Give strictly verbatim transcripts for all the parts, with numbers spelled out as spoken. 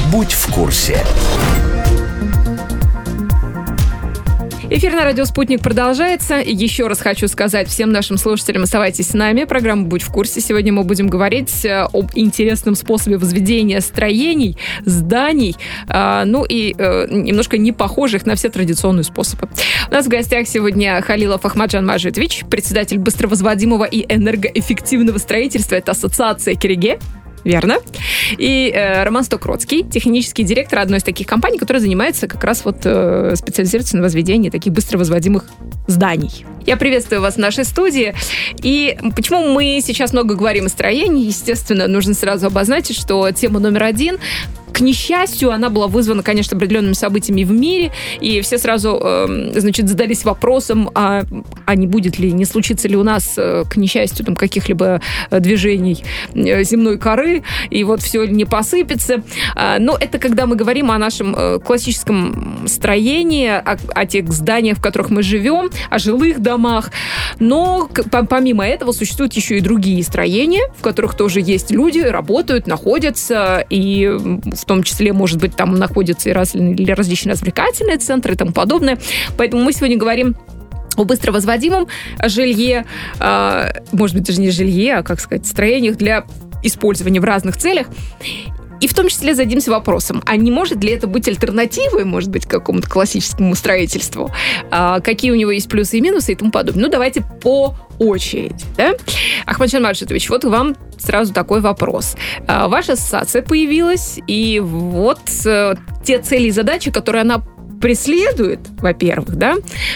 Будь в курсе. Эфир на радио «Спутник» продолжается. Еще раз хочу сказать всем нашим слушателям, оставайтесь с нами. Программа «Будь в курсе». Сегодня мы будем говорить об интересном способе возведения строений, зданий, э, ну и э, немножко не похожих на все традиционные способы. У нас в гостях сегодня Халилов Ахмаджан Маджитович, председатель быстровозводимого и энергоэффективного строительства. Это ассоциация Кереге. Верно. И э, Роман Стокротский, технический директор одной из таких компаний, которая занимается как раз вот э, специализируется на возведении таких быстровозводимых зданий. Я приветствую вас в нашей студии. И почему мы сейчас много говорим о строении? Естественно, нужно сразу обозначить, что тема номер один, к несчастью, она была вызвана, конечно, определенными событиями в мире, и все сразу, э, значит, задались вопросом, а, а не будет ли, не случится ли у нас, э, к несчастью, там, каких-либо движений э, земной коры, и вот все не посыпется. А, но это когда мы говорим о нашем э, классическом строении, о, о тех зданиях, в которых мы живем, о жилых домах. Но к, помимо этого существуют еще и другие строения, в которых тоже есть люди, работают, находятся, и в том числе, может быть, там находятся и раз, или различные развлекательные центры и тому подобное. Поэтому мы сегодня говорим о быстровозводимом жилье, э, может быть, даже не жилье, а, как сказать, строениях для использования в разных целях. И в том числе зададимся вопросом, а не может ли это быть альтернативой, может быть, к какому-то классическому строительству? А, какие у него есть плюсы и минусы и тому подобное? Ну, давайте по очереди. Да? Ахмаджан Маджитович, вот вам сразу такой вопрос. А, ваша ассоциация появилась, и вот а, те цели и задачи, которые она преследует, во-первых, да,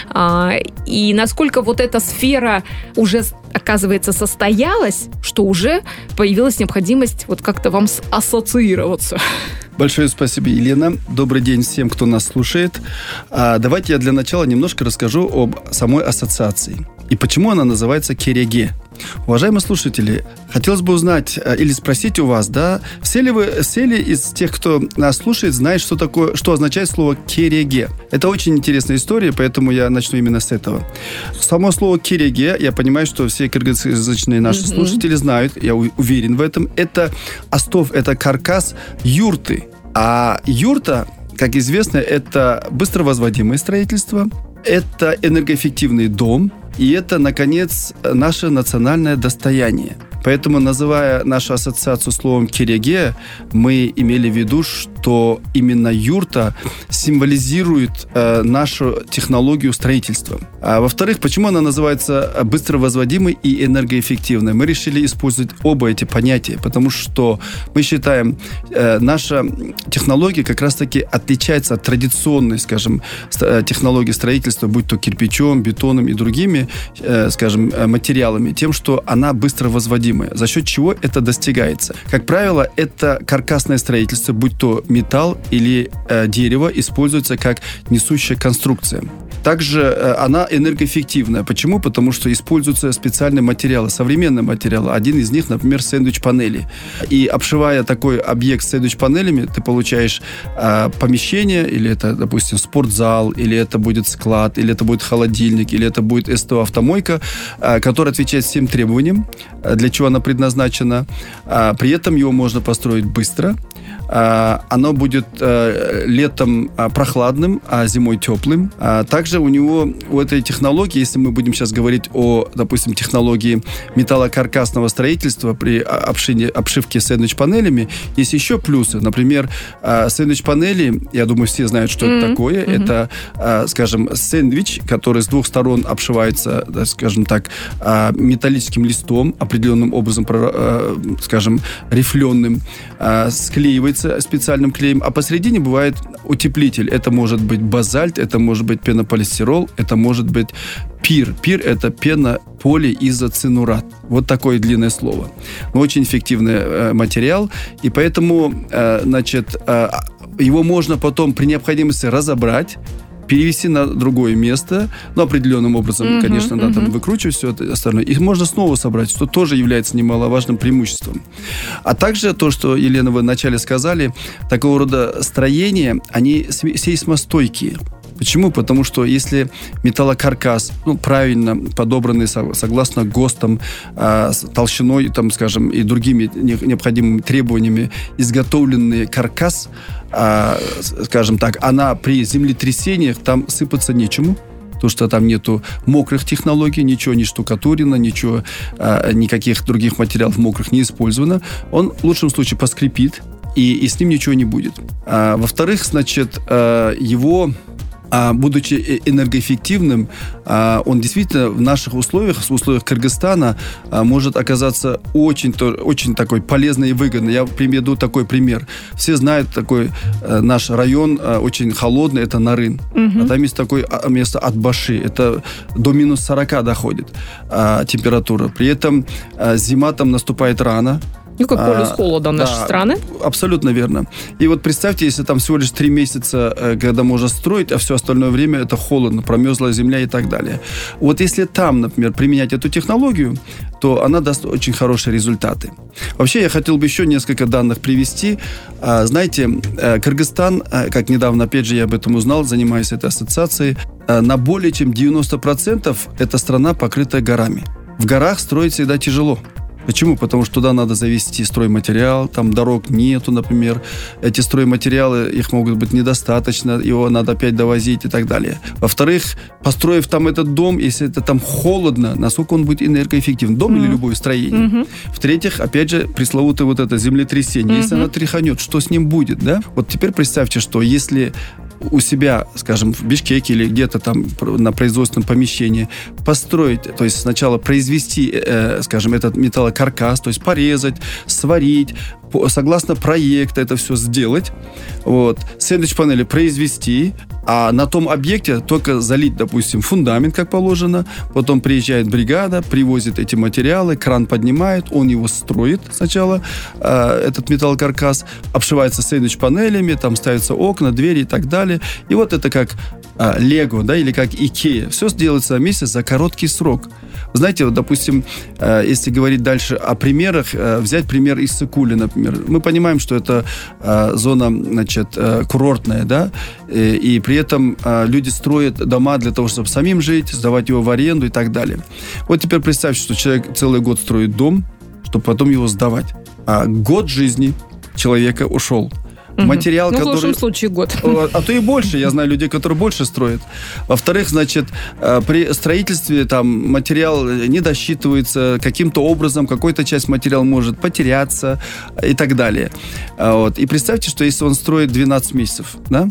а, и насколько вот эта сфера уже, оказывается, состоялась, что уже появилась необходимость вот как-то вам ассоциироваться. Большое спасибо, Елена. Добрый день всем, кто нас слушает. А, давайте я для начала немножко расскажу об самой ассоциации и почему она называется Кереге. Уважаемые слушатели, хотелось бы узнать или спросить у вас, да, все ли вы, все ли из тех, кто нас слушает, знает, что такое, что означает слово Кереге? Это очень интересная история, поэтому я начну именно с этого. Само слово Кереге, я понимаю, что все кыргызскоязычные наши mm-hmm. слушатели знают, я уверен в этом. Это остов, это каркас юрты. А юрта, как известно, это быстровозводимое строительство, это энергоэффективный дом, и это, наконец, наше национальное достояние. Поэтому, называя нашу ассоциацию словом «кереге», мы имели в виду, что именно юрта символизирует э, нашу технологию строительства. А во-вторых, почему она называется быстровозводимой и энергоэффективной? Мы решили использовать оба эти понятия, потому что мы считаем, э, наша технология как раз-таки отличается от традиционной, скажем, технологии строительства, будь то кирпичом, бетоном и другими, э, скажем, материалами, тем, что она быстровозводима. За счет чего это достигается? Как правило, это каркасное строительство, будь то металл или э, дерево, используется как несущая конструкция. Также э, она энергоэффективная. Почему? Потому что используются специальные материалы, современные материалы. Один из них, например, сэндвич-панели. И обшивая такой объект сэндвич-панелями, ты получаешь э, помещение, или это, допустим, спортзал, или это будет склад, или это будет холодильник, или это будет СТО-автомойка, э, которая отвечает всем требованиям, э, для чего она предназначена. Э, при этом его можно построить быстро. Э, оно будет э, летом э, прохладным, а зимой теплым. Э, также у него, у этой технологии, если мы будем сейчас говорить о, допустим, технологии металлокаркасного строительства при обшивке, обшивке сэндвич-панелями, есть еще плюсы. Например, э, сэндвич-панели, я думаю, все знают, что mm-hmm. это такое. Mm-hmm. Это, э, скажем, сэндвич, который с двух сторон обшивается, да, скажем так, э, металлическим листом, определенным образом, э, скажем, рифленым, э, склеивается специальным клеем, а посередине бывает утеплитель. Это может быть базальт, это может быть пенополистирол, это может быть пир. Пир – это пенополиизоцинурат. Вот такое длинное слово. Но очень эффективный э, материал, и поэтому, э, значит, э, его можно потом при необходимости разобрать, перевести на другое место, ну, определенным образом, uh-huh, конечно, uh-huh. да, там выкручивать все это остальное. Их можно снова собрать, что тоже является немаловажным преимуществом. А также то, что, Елена, вы вначале сказали, такого рода строения, они сейсмостойкие. Почему? Потому что если металлокаркас, ну, правильно подобранный согласно ГОСТам, э, с толщиной, там, скажем, и другими необходимыми требованиями изготовленный каркас, э, скажем так, она при землетрясениях там сыпаться нечему, потому что там нету мокрых технологий, ничего не штукатурено, ничего, э, никаких других материалов мокрых не использовано. Он в лучшем случае поскрипит, и, и с ним ничего не будет. А, во-вторых, значит, э, его... будучи энергоэффективным, он действительно в наших условиях, в условиях Кыргызстана, может оказаться очень, очень такой полезный и выгодный. Я приведу такой пример. Все знают такой наш район, очень холодный, это Нарын. Угу. А там есть такое место Атбаши. Это до минус сорока доходит температура. При этом зима там наступает рано. Ну, как полюс холода а, нашей да, страны. Абсолютно верно. И вот представьте, если там всего лишь три месяца, когда можно строить, а все остальное время это холодно, промерзлая земля и так далее. Вот если там, например, применять эту технологию, то она даст очень хорошие результаты. Вообще, я хотел бы еще несколько данных привести. Знаете, Кыргызстан, как недавно, опять же, я об этом узнал, занимаясь этой ассоциацией, на более чем девяносто процентов эта страна покрыта горами. В горах строить всегда тяжело. Почему? Потому что туда надо завести стройматериал, там дорог нету, например. Эти стройматериалы, их могут быть недостаточно, его надо опять довозить и так далее. Во-вторых, построив там этот дом, если это там холодно, насколько он будет энергоэффективен? Дом mm-hmm. или любое строение. Mm-hmm. В-третьих, опять же, пресловутое вот это землетрясение. Mm-hmm. Если оно тряханет, что с ним будет, да? Вот теперь представьте, что если у себя, скажем, в Бишкеке или где-то там на производственном помещении построить, то есть сначала произвести, э, скажем, этот металлокаркас, то есть порезать, сварить, по, согласно проекта это все сделать, вот, сэндвич-панели произвести, а на том объекте только залить, допустим, фундамент, как положено, потом приезжает бригада, привозит эти материалы, кран поднимает, он его строит сначала, э, этот металлокаркас, обшивается сэндвич-панелями, там ставятся окна, двери и так далее. И вот это как а, Лего, да, или как Икея. Все сделается вместе за короткий срок. Вы знаете, вот, допустим, э, если говорить дальше о примерах, э, взять пример из Сыкули, например. Мы понимаем, что это э, зона, значит, э, курортная, да, и, и при этом э, люди строят дома для того, чтобы самим жить, сдавать его в аренду и так далее. Вот теперь представьте, что человек целый год строит дом, чтобы потом его сдавать. А год жизни человека ушел. Угу. Материал, ну, который... в лучшем случае год. А то и больше. Я знаю людей, которые больше строят. Во-вторых, значит, при строительстве там материал не досчитывается каким-то образом, какая-то часть материала может потеряться и так далее. Вот. И представьте, что если он строит двенадцать месяцев, да?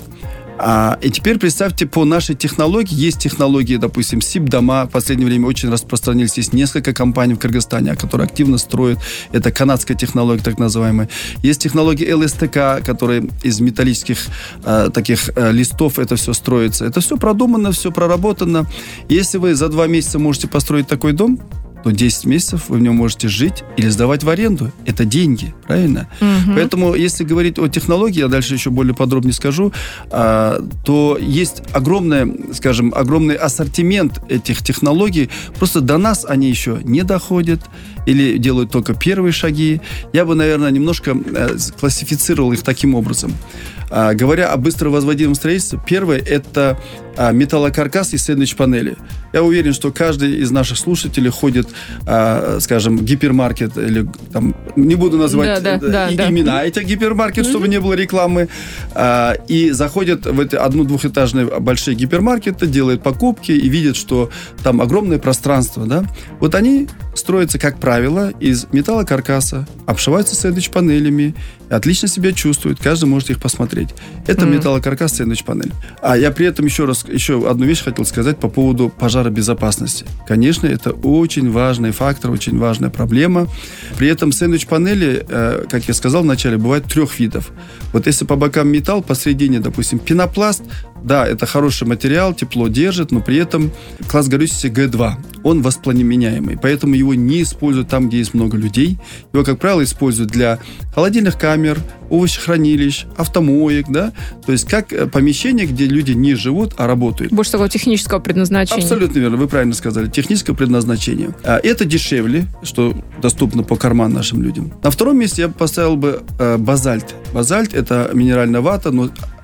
А, и теперь представьте, по нашей технологии, есть технологии, допустим, СИП-дома, в последнее время очень распространились, есть несколько компаний в Кыргызстане, которые активно строят, это канадская технология, так называемая. Есть технологии эл эс тэ ка, которые из металлических э, таких э, листов это все строится. Это все продумано, все проработано. Если вы за два месяца можете построить такой дом, то десять месяцев вы в нем можете жить или сдавать в аренду. Это деньги, правильно? Угу. Поэтому, если говорить о технологии, я дальше еще более подробнее скажу, а, то есть огромное, скажем, огромный ассортимент этих технологий. Просто до нас они еще не доходят или делают только первые шаги. Я бы, наверное, немножко э, классифицировал их таким образом. А, говоря о быстро возводимом строительстве, первое – это а, металлокаркас и сэндвич-панели. Я уверен, что каждый из наших слушателей ходит, а, скажем, в гипермаркет, или там, не буду называть да, да, и, да, имена да. этих гипермаркетов, mm-hmm. чтобы не было рекламы, а, и заходят в эти одно-двухэтажные большие гипермаркеты, делают покупки и видят, что там огромное пространство, да? Вот они строятся, как правило, из металлокаркаса, обшиваются сэндвич-панелями, отлично себя чувствуют, каждый может их посмотреть. Это mm. металлокаркас, сэндвич-панель. А я при этом еще раз, еще одну вещь хотел сказать по поводу пожаробезопасности. Конечно, это очень важный фактор, очень важная проблема. При этом сэндвич-панели, э, как я сказал вначале, бывает трех видов. Вот если по бокам металл, посередине, допустим, пенопласт, да, это хороший материал, тепло держит, но при этом класс горючести Гэ два. Он воспламеняемый, поэтому его не используют там, где есть много людей. Его, как правило, используют для холодильных камер, овощехранилищ, автомоек, да, то есть как помещение, где люди не живут, а работают. Больше такого технического предназначения. Абсолютно верно, вы правильно сказали, техническое предназначение. Это дешевле, что доступно по карману нашим людям. На втором месте я поставил бы э, базальт. Базальт – это минеральная вата, но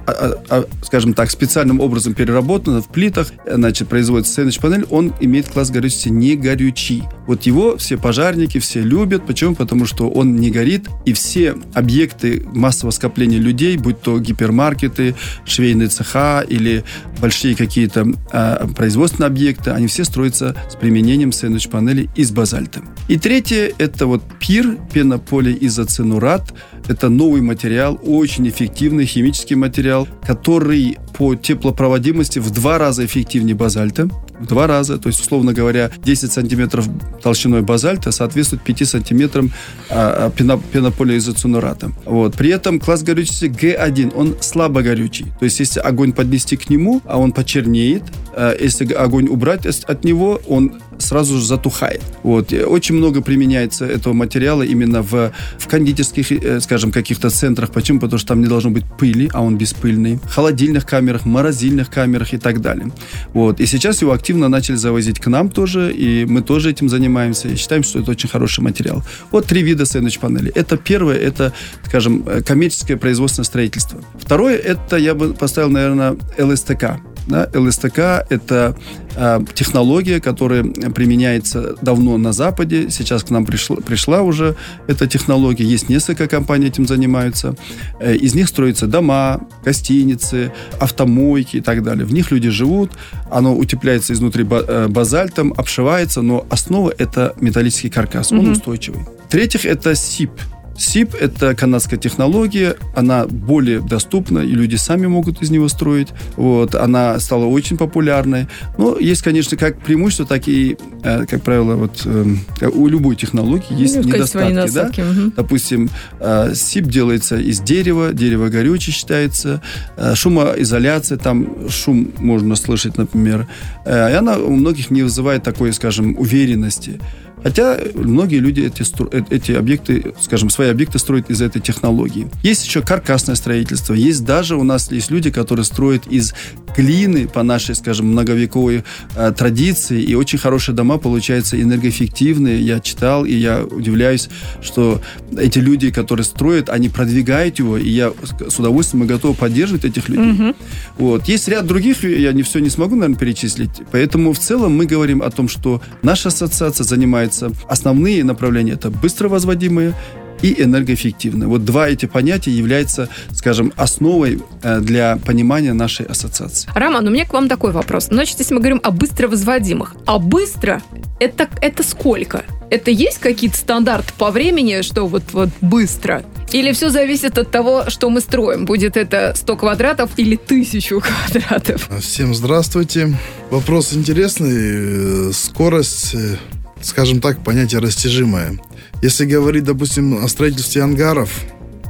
скажем так, специальным образом переработана в плитах, значит, производится сэндвич панель, он имеет класс горючести не горючий. Вот его все пожарники, все любят. Почему? Потому что он не горит, и все объекты массового скопления людей, будь то гипермаркеты, швейные цеха или большие какие-то а, производственные объекты, они все строятся с применением сэндвич панелей из базальта. И третье, это вот пир, пенополиизоцинурат. Это новый материал, очень эффективный химический материал, который по теплопроводимости в два раза эффективнее базальта. В два раза. То есть, условно говоря, десять сантиметров толщиной базальта соответствует пяти сантиметрам а, пенополиизоцинурата. Вот. При этом класс горючести Г один, он слабо горючий. То есть, если огонь поднести к нему, а он почернеет, а если огонь убрать от него, он сразу же затухает. Вот. Очень много применяется этого материала именно в, в кондитерских, скажем, каких-то центрах. Почему? Потому что там не должно быть пыли, а он беспыльный. В холодильных камерах, морозильных камерах и так далее. Вот. И сейчас его активно начали завозить к нам тоже, и мы тоже этим занимаемся, и считаем, что это очень хороший материал. Вот три вида сэндвич-панелей. Это первое, это, скажем, коммерческое производственное строительство. Второе, это я бы поставил, наверное, эл эс тэ ка. Да? эл эс тэ ка – это э, технология, которая применяется давно на Западе. Сейчас к нам пришла, пришла уже эта технология. Есть несколько компаний, этим занимаются. Э, из них строятся дома, гостиницы, автомойки и так далее. В них люди живут. Оно утепляется изнутри базальтом, обшивается, но основа – это металлический каркас. Он mm-hmm. устойчивый. В-третьих, это СИП. СИП – это канадская технология, она более доступна, и люди сами могут из него строить. Вот. Она стала очень популярной. Но есть, конечно, как преимущества, так и, как правило, вот, у любой технологии есть ну, недостатки. Да? Угу. Допустим, СИП делается из дерева, дерево горючее считается, шумоизоляция, там шум можно слышать, например. И она у многих не вызывает такой, скажем, уверенности. Хотя многие люди эти, эти объекты, скажем, свои объекты строят из этой технологии. Есть еще каркасное строительство. Есть даже у нас есть люди, которые строят из глины по нашей, скажем, многовековой э, традиции. И очень хорошие дома получаются энергоэффективные. Я читал, и я удивляюсь, что эти люди, которые строят, они продвигают его. И я с удовольствием готов поддерживать этих людей. Mm-hmm. Вот. Есть ряд других, я не все не смогу, наверное, перечислить. Поэтому в целом мы говорим о том, что наша ассоциация занимается основные направления – это быстро возводимые и энергоэффективные. Вот два эти понятия являются, скажем, основой для понимания нашей ассоциации. Роман, у меня к вам такой вопрос. Значит, если мы говорим о быстро возводимых, а быстро – это, это сколько? Это есть какие-то стандарты по времени, что вот, вот быстро? Или все зависит от того, что мы строим? Будет это сто квадратов или тысячу квадратов? Всем здравствуйте. Вопрос интересный. Скорость, скажем так, понятие растяжимое. Если говорить, допустим, о строительстве ангаров,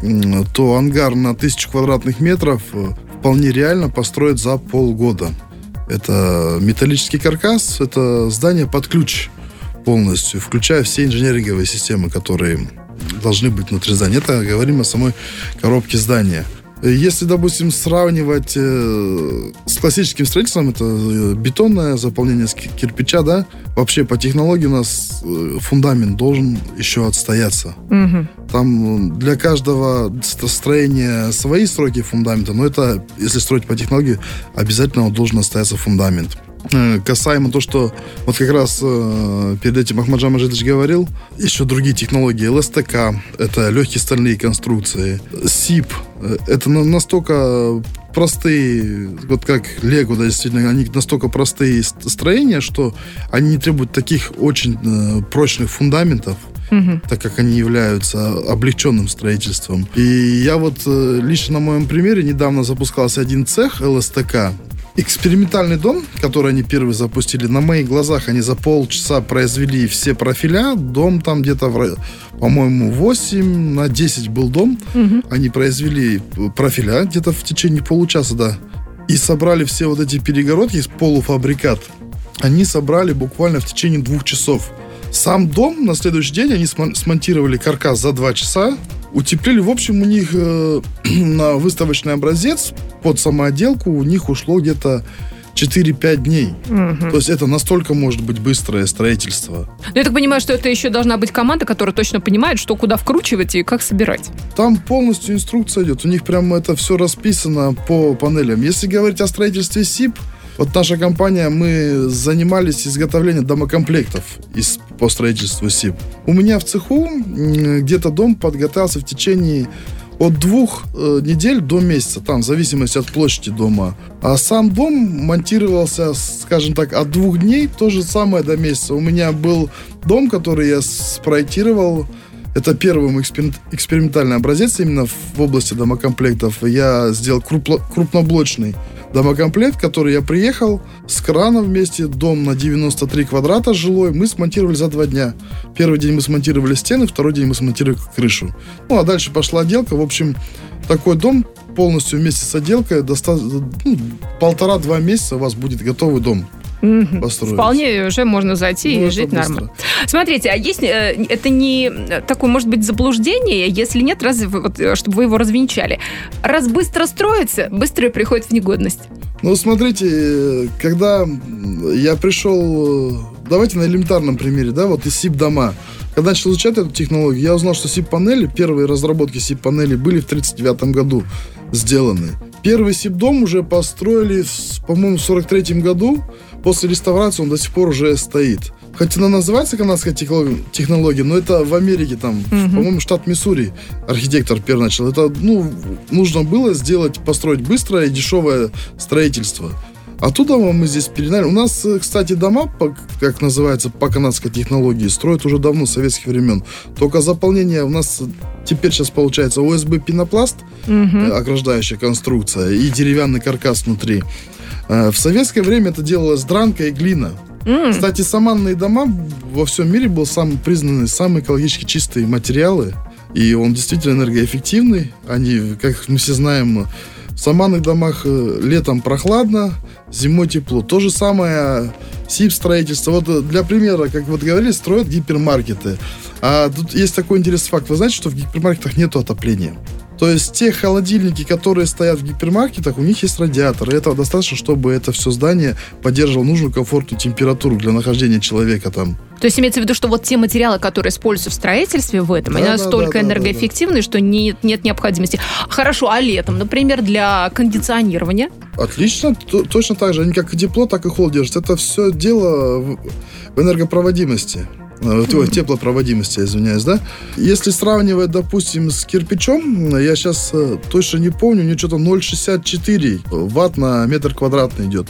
то ангар на тысячу квадратных метров вполне реально построить за полгода. Это металлический каркас, это здание под ключ полностью, включая все инженеринговые системы, которые должны быть внутри здания. Это говорим о самой коробке здания. Если, допустим, сравнивать э, с классическим строительством, это бетонное заполнение кирпича, да, вообще по технологии у нас фундамент должен еще отстояться. Угу. Там для каждого строения свои сроки фундамента, но это, если строить по технологии, обязательно он должен отстояться фундамент. Касаемо то, что вот как раз э, перед этим Ахмаджан Мажидович говорил, еще другие технологии, эл эс тэ ка, это легкие стальные конструкции, СИП, это настолько простые, вот как Лего, да, действительно, они настолько простые строения, что они не требуют таких очень э, прочных фундаментов, угу. так как они являются облегченным строительством. И я вот э, лично на моем примере недавно запускался один цех эл эс тэ ка. Экспериментальный дом, который они первый запустили, на моих глазах они за полчаса произвели все профиля. Дом там где-то, по-моему, восемь на десять был дом. Угу. Они произвели профиля где-то в течение получаса, да. И собрали все вот эти перегородки из полуфабрикат. Они собрали буквально в течение двух часов. Сам дом на следующий день они смонтировали каркас за два часа. Утеплили, в общем, у них э, на выставочный образец под самоотделку у них ушло где-то четыре-пять дней. Угу. То есть это настолько может быть быстрое строительство. Но я так понимаю, что это еще должна быть команда, которая точно понимает, что куда вкручивать и как собирать. Там полностью инструкция идет. У них прямо это все расписано по панелям. Если говорить о строительстве СИП, вот наша компания, мы занимались изготовлением домокомплектов из, по строительству СИП. У меня в цеху где-то дом подготовился в течение от двух э, недель до месяца, там, в зависимости от площади дома. А сам дом монтировался, скажем так, от двух дней, то же самое до месяца. У меня был дом, который я спроектировал. Это первый экспер... экспериментальный образец именно в области домокомплектов. Я сделал крупно... крупноблочный домокомплект, который я приехал с крана вместе, дом на девяносто три квадрата жилой, мы смонтировали за два дня. Первый день мы смонтировали стены, второй день мы смонтировали крышу. Ну, а дальше пошла отделка. В общем, такой дом полностью вместе с отделкой доста... ну, полтора-два месяца у вас будет готовый дом. Угу. Вполне уже можно зайти ну, и жить нормально. Смотрите, а есть это не такое, может быть, заблуждение, если нет, раз, вот, чтобы вы его развенчали. Раз быстро строится, быстро и приходит в негодность. Ну, смотрите, когда я пришел, давайте на элементарном примере, да, вот из СИП-дома. Когда начал изучать эту технологию, я узнал, что СИП-панели, первые разработки СИП-панелей были в тридцать девятом году сделаны. Первый СИП-дом уже построили, по-моему, в сорок третьем году. После реставрации он до сих пор уже стоит. Хоть она называется канадская технология, но это в Америке, там, uh-huh. по-моему, штат Миссури архитектор первый начал. Это, ну, нужно было сделать, построить быстрое и дешевое строительство. Оттуда мы здесь передали. У нас, кстати, дома, по, как называется, по канадской технологии, строят уже давно, с советских времен. Только заполнение у нас теперь сейчас получается о эс бэ-пенопласт, uh-huh. ограждающая конструкция, и деревянный каркас внутри. В советское время это делалось дранка и глина. Mm. Кстати, саманные дома во всем мире был самый признанный, самые экологически чистые материалы. И он действительно энергоэффективный. Они, как мы все знаем, в саманных домах летом прохладно, зимой тепло. То же самое СИП-строительство. Вот для примера, как вот говорили, строят гипермаркеты. А тут есть такой интересный факт. Вы знаете, что в гипермаркетах нету отопления? То есть те холодильники, которые стоят в гипермаркетах, у них есть радиаторы. Этого достаточно, чтобы это все здание поддерживало нужную комфортную температуру для нахождения человека там. То есть имеется в виду, что вот те материалы, которые используются в строительстве в этом, да, они да, настолько да, да, энергоэффективны, да, да. что не, нет необходимости. Хорошо, а летом, например, для кондиционирования? Отлично, т- точно так же. Они как и тепло, так и холод держат. Это все дело в, в энергопроводимости. Mm-hmm. Теплопроводимости, извиняюсь, да? Если сравнивать, допустим, с кирпичом, я сейчас точно не помню, у него что-то ноль целых шестьдесят четыре ватт на метр квадратный идет,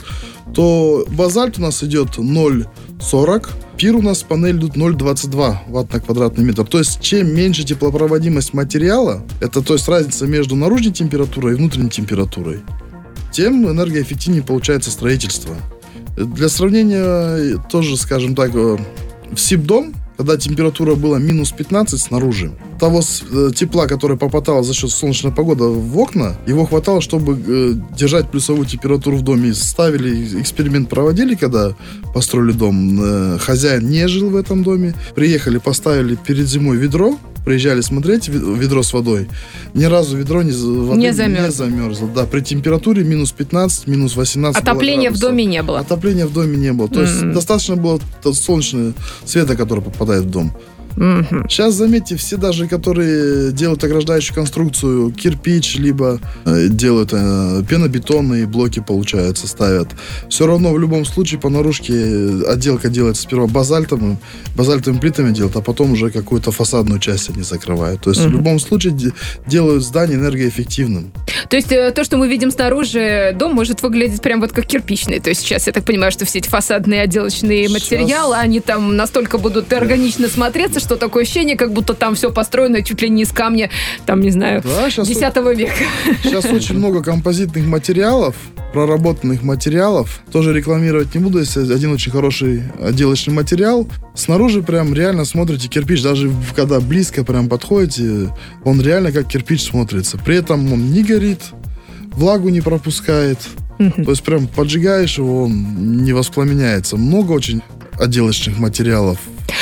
то базальт у нас идет ноль целых сорок, пир у нас панель идут ноль целых двадцать два ватт на квадратный метр. То есть, чем меньше теплопроводимость материала, это то есть разница между наружной температурой и внутренней температурой, тем энергоэффективнее получается строительство. Для сравнения, тоже, скажем так, в СИП-дом, когда температура была минус пятнадцать снаружи, того тепла, которое попадало за счет солнечной погоды в окна, его хватало, чтобы э, держать плюсовую температуру в доме. Ставили, эксперимент проводили, когда построили дом. Э, хозяин не жил в этом доме. Приехали, поставили перед зимой ведро, приезжали смотреть, ведро с водой. Ни разу ведро не, воды не, замерзло. не замерзло. Да, при температуре минус пятнадцать, минус восемнадцать. Отопления в доме не было. Отопления в доме не было. То mm-hmm. есть достаточно было солнечного света, который попадает в дом. Mm-hmm. Сейчас, заметьте, все даже, которые делают ограждающую конструкцию, кирпич, либо э, делают э, пенобетонные блоки, получается, ставят. Все равно в любом случае по наружке отделка делается сперва базальтом, базальтовыми плитами делают, а потом уже какую-то фасадную часть они закрывают. То есть mm-hmm. в любом случае де- делают здание энергоэффективным. То есть э, то, что мы видим снаружи, дом может выглядеть прям вот как кирпичный. То есть сейчас я так понимаю, что все эти фасадные отделочные сейчас... материалы, они там настолько будут органично смотреться, что такое ощущение, как будто там все построено чуть ли не из камня, там, не знаю, да, десятого века. Сейчас очень много композитных материалов, проработанных материалов. Тоже рекламировать не буду, если один очень хороший отделочный материал. Снаружи прям реально смотрите кирпич. Даже когда близко прям подходите, он реально как кирпич смотрится. При этом он не горит, влагу не пропускает. Uh-huh. То есть прям поджигаешь его, он не воспламеняется. Много очень отделочных материалов.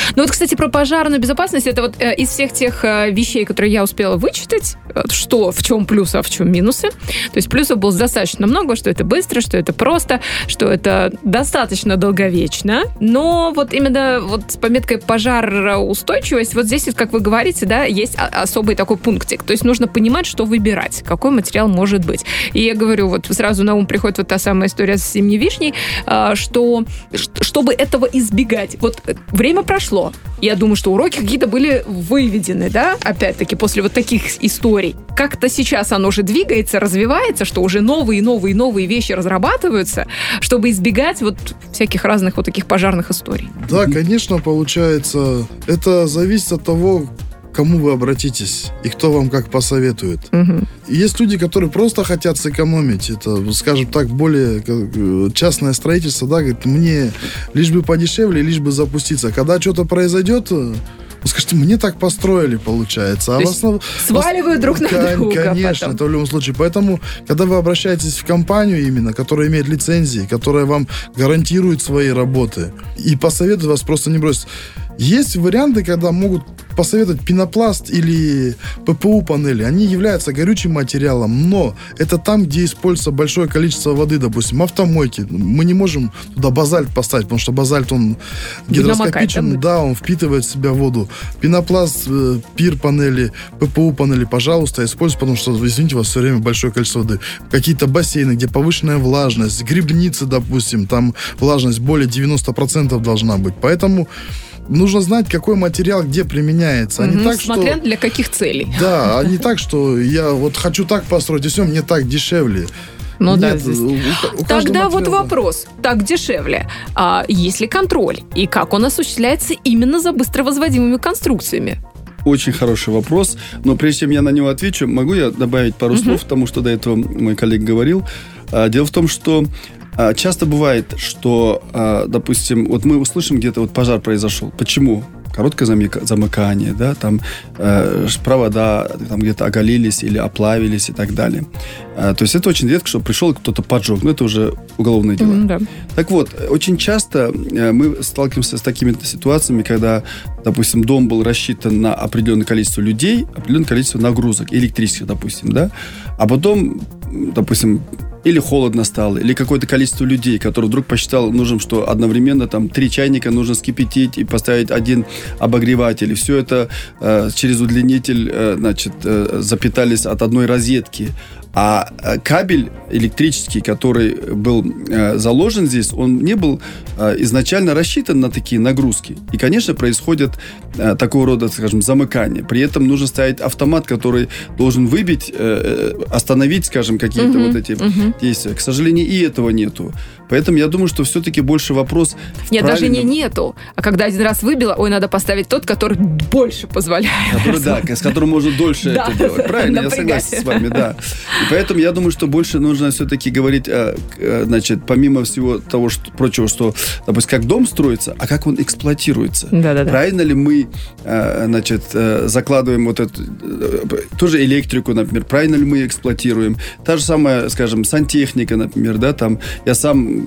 Ну вот, кстати, про пожарную безопасность, это вот э, из всех тех э, вещей, которые я успела вычитать, э, что, в чем плюсы, а в чем минусы. То есть плюсов было достаточно много, что это быстро, что это просто, что это достаточно долговечно. Но вот именно вот с пометкой пожароустойчивость, вот здесь, как вы говорите, да, есть особый такой пунктик. То есть нужно понимать, что выбирать, какой материал может быть. И я говорю, вот сразу на ум приходит вот та самая история с зимней вишней, э, что чтобы этого избегать, вот время прошло. Я думаю, что уроки какие-то были выведены, да, опять-таки, после вот таких историй. Как-то сейчас оно уже двигается, развивается, что уже новые, новые, новые вещи разрабатываются, чтобы избегать вот всяких разных вот таких пожарных историй. Да, конечно, получается, это зависит от того, к кому вы обратитесь и кто вам как посоветует. Угу. Есть люди, которые просто хотят сэкономить. Это, скажем так, более частное строительство, да, говорит, мне лишь бы подешевле, лишь бы запуститься. Когда что-то произойдет, скажите, мне так построили, получается. А То в основном сваливают друг на друга. Конечно, потом. это в любом случае. Поэтому, когда вы обращаетесь в компанию именно, которая имеет лицензии, которая вам гарантирует свои работы, и посоветует вас, просто не бросить. Есть варианты, когда могут посоветовать пенопласт или ППУ-панели. Они являются горючим материалом, но это там, где используется большое количество воды, допустим, автомойки. Мы не можем туда базальт поставить, потому что базальт, он гидроскопичен, намокает, да, он впитывает в себя воду. Пенопласт, пир-панели, ППУ-панели, пожалуйста, используйте, потому что, извините, у вас все время большое количество воды. Какие-то бассейны, где повышенная влажность, грибницы, допустим, там влажность более девяносто процентов должна быть. Поэтому нужно знать, какой материал где применяется. А угу, не так, смотря что... для каких целей. Да, а не так, что я вот хочу так построить, и все, мне так дешевле. Ну Нет, да, здесь. У, у Тогда вот материала... вопрос. Так дешевле. А есть ли контроль? И как он осуществляется именно за быстровозводимыми конструкциями? Очень хороший вопрос. Но прежде чем я на него отвечу, могу я добавить пару угу. слов к тому, что до этого мой коллега говорил. Дело в том, что часто бывает, что, допустим, вот мы услышим где-то вот пожар произошел. Почему? Короткое замыкание, да, там э, провода там где-то оголились или оплавились и так далее. Э, то есть это очень редко, что пришел кто-то поджег, но это уже уголовное дело. Mm, да. Так вот, очень часто э, мы сталкиваемся с такими ситуациями, когда, допустим, дом был рассчитан на определенное количество людей, определенное количество нагрузок, электрических, допустим, да, а потом, допустим, или холодно стало, или какое-то количество людей, которые вдруг посчитал нужным, что одновременно там три чайника нужно скипятить и поставить один обогреватель. И все это э, через удлинитель э, значит, э, запитались от одной розетки. А кабель электрический, который был э, заложен здесь, он не был э, изначально рассчитан на такие нагрузки. И, конечно, происходит э, такого рода, скажем, замыкание. При этом нужно ставить автомат, который должен выбить, э, остановить, скажем, какие-то uh-huh, вот эти uh-huh. действия. К сожалению, и этого нету. Поэтому я думаю, что все-таки больше вопрос... Нет, правильном... даже не нету. А когда один раз выбило, ой, надо поставить тот, который больше позволяет. Который, да, с которым можно дольше это делать. Правильно, я согласен с вами, да. И поэтому я думаю, что больше нужно все-таки говорить, значит, помимо всего того, что, прочего, что, допустим, как дом строится, а как он эксплуатируется. Да-да-да. Правильно ли мы, значит, закладываем вот эту, тоже электрику, например, правильно ли мы эксплуатируем. Та же самая, скажем, сантехника, например, да, там, я сам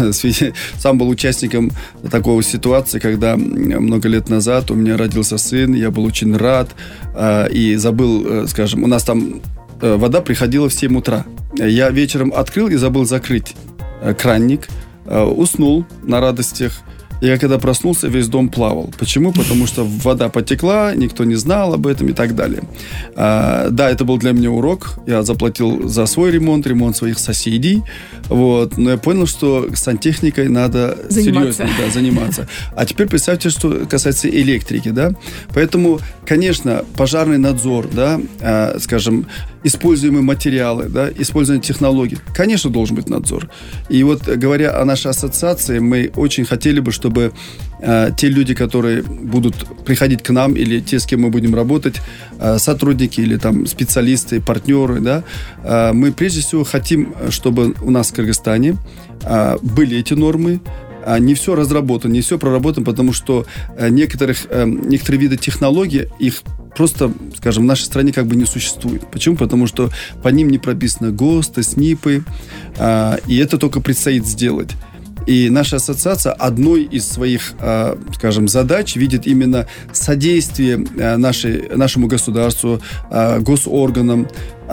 сам был участником такой ситуации, когда много лет назад у меня родился сын, я был очень рад э, и забыл, э, скажем, у нас там э, вода приходила в семь утра. Я вечером открыл и забыл закрыть э, кранник, э, уснул на радостях. Я когда проснулся, весь дом плавал. Почему? Потому что вода потекла, никто не знал об этом и так далее. А, да, это был для меня урок. Я заплатил за свой ремонт, ремонт своих соседей. Вот. Но я понял, что сантехникой надо заниматься. серьезно да, заниматься. А теперь представьте, что касается электрики. Да? Поэтому, конечно, пожарный надзор, да, а, скажем, используемые материалы, да, использование технологий, конечно, должен быть надзор. И вот, говоря о нашей ассоциации, мы очень хотели бы, чтобы чтобы э, те люди, которые будут приходить к нам, или те, с кем мы будем работать, э, сотрудники или там специалисты, партнеры, да, э, мы прежде всего хотим, чтобы у нас в Кыргызстане э, были эти нормы. э, не все разработано, не все проработано, потому что э, некоторых, э, некоторые виды технологий, их просто, скажем, в нашей стране как бы не существует. Почему? Потому что по ним не прописано ГОСТы, СНИПы, э, и это только предстоит сделать. И наша ассоциация одной из своих, скажем, задач видит именно содействие нашей, нашему государству, госорганам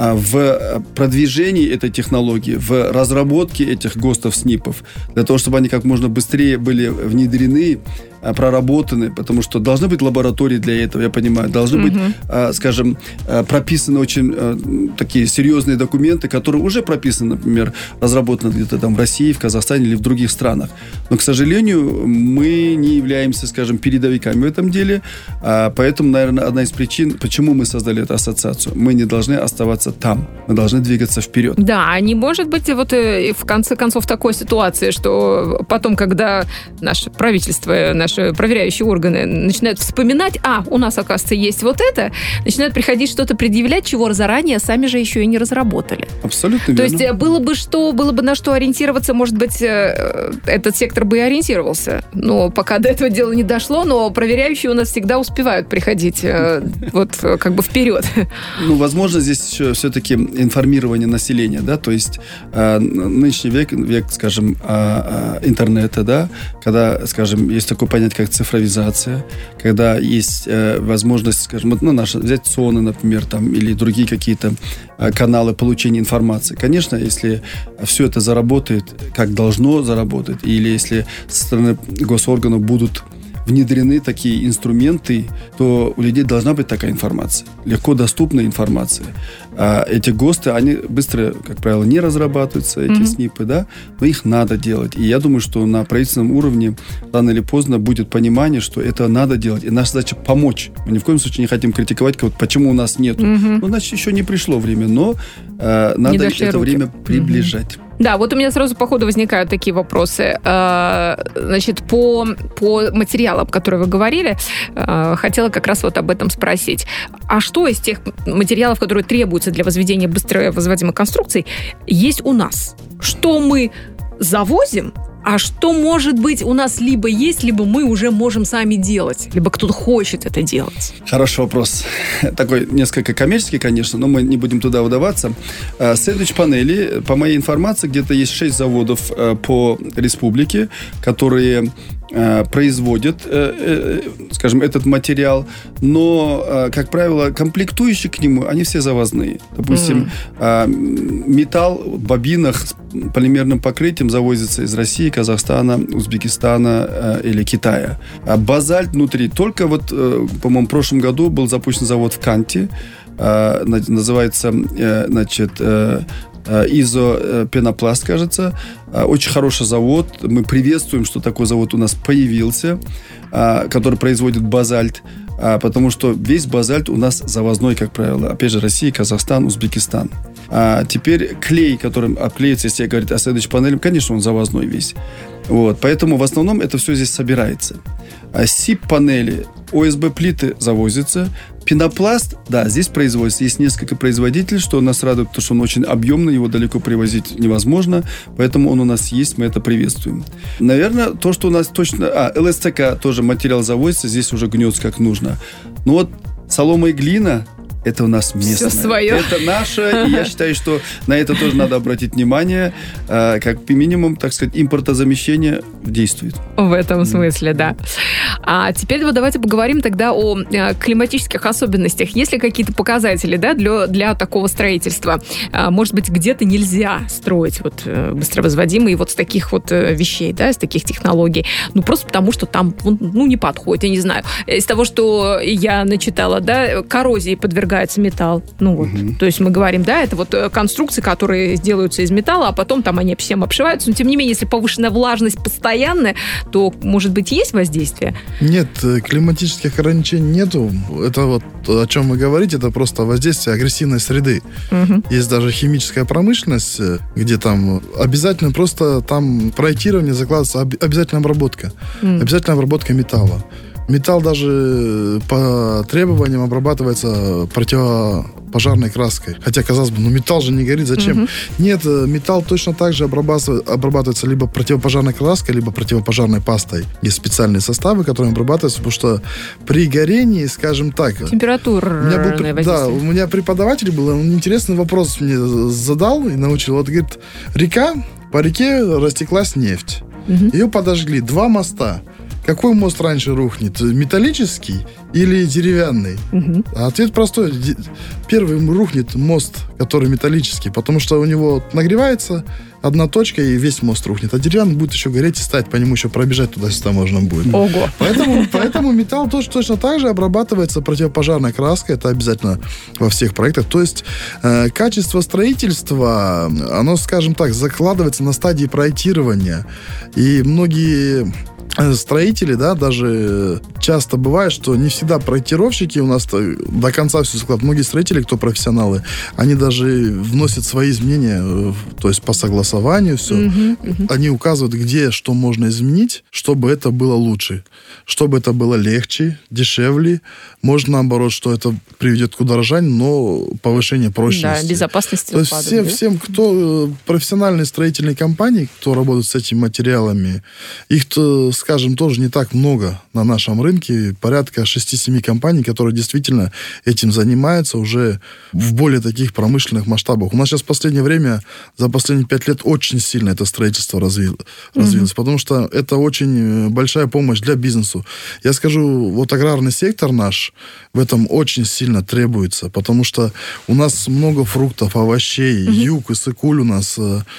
в продвижении этой технологии, в разработке этих ГОСТов, СНИПов, для того, чтобы они как можно быстрее были внедрены, проработаны, потому что должны быть лаборатории для этого, я понимаю, должны mm-hmm. быть, скажем, прописаны очень такие серьезные документы, которые уже прописаны, например, разработаны где-то там в России, в Казахстане или в других странах. Но, к сожалению, мы не являемся, скажем, передовиками в этом деле, поэтому, наверное, одна из причин, почему мы создали эту ассоциацию. Мы не должны оставаться там, мы должны двигаться вперед. Да, а не может быть вот в конце концов такой ситуации, что потом, когда наше правительство, наши проверяющие органы начинают вспоминать, а, у нас, оказывается, есть вот это, начинают приходить что-то предъявлять, чего заранее сами же еще и не разработали. Абсолютно То верно. есть было бы что, было бы на что ориентироваться, может быть, этот сектор бы и ориентировался. Но пока до этого дела не дошло, но проверяющие у нас всегда успевают приходить вот как бы вперед. Ну, возможно, здесь еще все-таки информирование населения, да, то есть нынешний век, век, скажем, интернета, да, когда, скажем, есть такое понятие, как цифровизация, когда есть э, возможность, скажем, ну, наша, взять СОНы, например, там, или другие какие-то э, каналы получения информации. Конечно, если все это заработает, как должно заработать, или если со стороны госорганов будут внедрены такие инструменты, то у людей должна быть такая информация, легко доступная информация. А эти ГОСТы, они быстро, как правило, не разрабатываются, эти mm-hmm. СНИПы, да, но их надо делать. И я думаю, что на правительственном уровне рано или поздно будет понимание, что это надо делать. И наша задача помочь. Мы ни в коем случае не хотим критиковать, вот почему у нас нету. Mm-hmm. Ну, значит, еще не пришло время, но э, надо это руки. время приближать. Mm-hmm. Да, вот у меня сразу по ходу возникают такие вопросы. Значит, по, по материалам, которые вы говорили, хотела как раз вот об этом спросить. А что из тех материалов, которые требуются для возведения быстро возводимых конструкций, есть у нас? Что мы завозим, а что, может быть, у нас либо есть, либо мы уже можем сами делать, либо кто-то хочет это делать? Хороший вопрос. Такой несколько коммерческий, конечно, но мы не будем туда выдаваться. Сэндвич-панели, по моей информации, где-то есть шесть заводов по республике, которые производят, скажем, этот материал, но, как правило, комплектующие к нему, они все завозные. Допустим, mm. металл в бобинах с полимерным покрытием завозится из России, Казахстана, Узбекистана или Китая. А базальт внутри. Только вот, по-моему, в прошлом году был запущен завод в Канте, называется, значит, Изопенопласт, кажется. Очень хороший завод. Мы приветствуем, что такой завод у нас появился, который производит базальт, потому что весь базальт у нас завозной, как правило. Опять же, Россия, Казахстан, Узбекистан. А теперь клей, которым обклеится, если говорить о сэндвич-панелях, конечно, он завозной весь. Вот. Поэтому в основном это все здесь собирается. А СИП-панели, ОСБ-плиты завозятся. Пенопласт, да, здесь производится. Есть несколько производителей, что нас радует, потому что он очень объемный, его далеко привозить невозможно, поэтому он у нас есть, мы это приветствуем. Наверное, то, что у нас точно... А, ЛСТК тоже материал завозится, здесь уже гнется как нужно. Но вот солома и глина, это у нас местное. Все свое. Это наше, и я считаю, что на это тоже надо обратить внимание. Как минимум, так сказать, импортозамещение действует. В этом смысле, да. А теперь вот давайте поговорим тогда о климатических особенностях. Есть ли какие-то показатели, да, для, для такого строительства? Может быть, где-то нельзя строить вот быстровозводимые вот с таких вот вещей, да, с таких технологий. Ну, просто потому, что там, ну, не подходит, я не знаю. Из того, что я начитала, да, коррозии подвергается металл. Ну вот, угу. То есть мы говорим, да, это вот конструкции, которые делаются из металла, а потом там они всем обшиваются. Но тем не менее, если повышенная влажность постоянная, то, может быть, есть воздействие? Нет, климатических ограничений нету. Это вот о чем вы говорите, это просто воздействие агрессивной среды. Угу. Есть даже химическая промышленность, где там обязательно просто там проектирование закладывается, обязательно обработка. Угу. Обязательно обработка металла. Металл даже по требованиям обрабатывается противопожарной краской. Хотя, казалось бы, ну металл же не горит, зачем? Uh-huh. Нет, металл точно так же обрабатывается либо противопожарной краской, либо противопожарной пастой. Есть специальные составы, которые обрабатываются, потому что при горении, скажем так... Температурное воздействие. Да, у меня преподаватель был, он интересный вопрос мне задал и научил. Вот, говорит, река, по реке растеклась нефть. Угу. Ее подожгли. Два моста. Какой мост раньше рухнет? Металлический или деревянный? Угу. Ответ простой. Первый рухнет мост, который металлический, потому что у него нагревается одна точка, и весь мост рухнет. А деревянный будет еще гореть и стать, по нему еще пробежать туда-сюда можно будет. Ого! Поэтому, поэтому металл тоже точно так же обрабатывается противопожарной краской. Это обязательно во всех проектах. То есть э, качество строительства, оно, скажем так, закладывается на стадии проектирования. И многие строители, да, даже часто бывает, что не всегда проектировщики у нас до конца все складывают. Многие строители, кто профессионалы, они даже вносят свои изменения, то есть по согласованию все. Uh-huh, uh-huh. Они указывают, где что можно изменить, чтобы это было лучше, чтобы это было легче, дешевле. Может, наоборот, что это приведет к удорожанию, но повышение прочности. Да, безопасности. То есть всем, да? всем, кто профессиональные строительные компании, кто работает с этими материалами, их-то, скажем, тоже не так много на нашем рынке. Порядка шесть-семь компаний, которые действительно этим занимаются уже в более таких промышленных масштабах. У нас сейчас в последнее время, за последние пять лет очень сильно это строительство развил, mm-hmm. развилось, потому что это очень большая помощь для бизнеса. Я скажу, вот аграрный сектор наш в этом очень сильно требуется, потому что у нас много фруктов, овощей, mm-hmm. юг и сыкуль у нас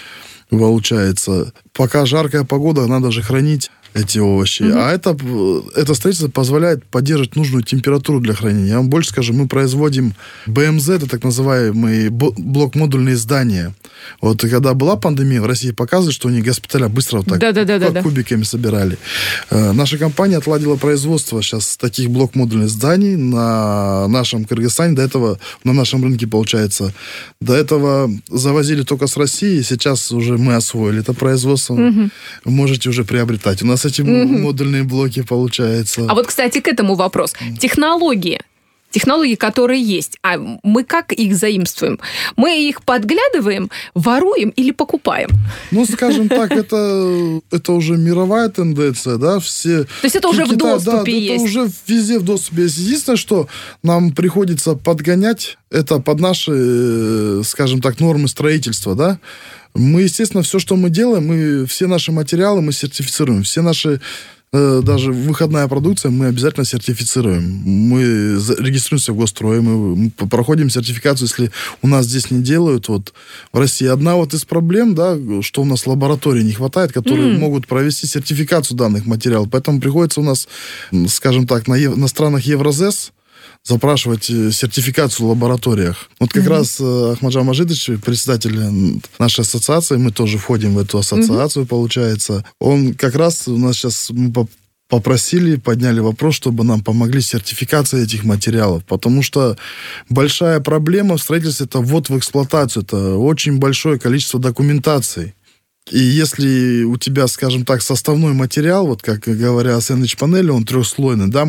получается. Пока жаркая погода, надо же хранить эти овощи. Mm-hmm. А это, это строительство позволяет поддерживать нужную температуру для хранения. Я вам больше скажу, мы производим бэ эм зет, это так называемые блок-модульные здания. Вот когда была пандемия, в России показывают, что они госпиталя быстро вот так да, да, да, как да, кубиками собирали. Э, наша компания отладила производство сейчас таких блок-модульных зданий на нашем Кыргызстане. До этого, на нашем рынке, получается, до этого завозили только с России. Сейчас уже мы освоили это производство. Mm-hmm. Можете уже приобретать. У нас эти mm-hmm. модульные блоки, получается. А вот, кстати, к этому вопрос. Технологии. Технологии, которые есть. А мы как их заимствуем? Мы их подглядываем, воруем или покупаем? Ну, скажем так, это, это уже мировая тенденция, да, все... То есть это уже в доступе да, есть? Это уже везде в доступе есть. Единственное, что нам приходится подгонять, это под наши, скажем так, нормы строительства, да. Мы, естественно, все, что мы делаем, мы все наши материалы мы сертифицируем, все наши... Даже выходная продукция мы обязательно сертифицируем. Мы регистрируемся в Госстрое, мы проходим сертификацию, если у нас здесь не делают. Вот в России одна вот из проблем, да, что у нас лабораторий не хватает, которые mm. могут провести сертификацию данных материалов. Поэтому приходится у нас, скажем так, на, ев... на странах Евразес запрашивать сертификацию в лабораториях. Вот как mm-hmm. раз Ахмаджан Мажидович, председатель нашей ассоциации, мы тоже входим в эту ассоциацию, mm-hmm. получается. Он как раз у нас сейчас... Мы попросили, подняли вопрос, чтобы нам помогли с сертификацией этих материалов. Потому что большая проблема в строительстве – это ввод в эксплуатацию. Это очень большое количество документации. И если у тебя, скажем так, составной материал, вот как говоря о сэндвич-панели, он трехслойный, да,